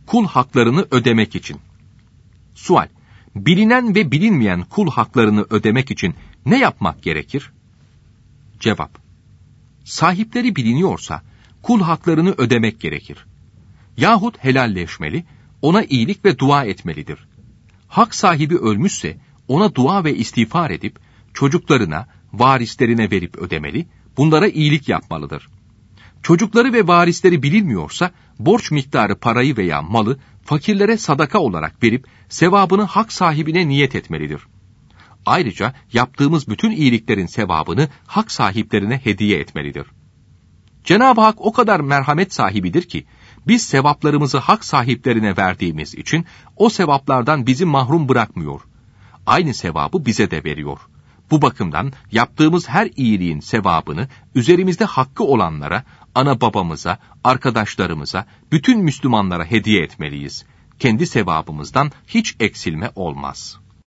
kul haklarını ödemek için. Sual: bilinen ve bilinmeyen kul haklarını ödemek için ne yapmak gerekir? Cevap: sahipleri biliniyorsa kul haklarını ödemek gerekir. Yahut helalleşmeli, ona iyilik ve dua etmelidir. Hak sahibi ölmüşse ona dua ve istiğfar edip çocuklarına, varislerine verip ödemeli, bunlara iyilik yapmalıdır. Çocukları ve varisleri bilinmiyorsa borç miktarı parayı veya malı fakirlere sadaka olarak verip sevabını hak sahibine niyet etmelidir. Ayrıca yaptığımız bütün iyiliklerin sevabını hak sahiplerine hediye etmelidir. Cenab-ı Hak o kadar merhamet sahibidir ki, biz sevaplarımızı hak sahiplerine verdiğimiz için o sevaplardan bizi mahrum bırakmıyor. Aynı sevabı bize de veriyor. Bu bakımdan yaptığımız her iyiliğin sevabını üzerimizde hakkı olanlara, ana babamıza, arkadaşlarımıza, bütün Müslümanlara hediye etmeliyiz. Kendi sevabımızdan hiç eksilme olmaz.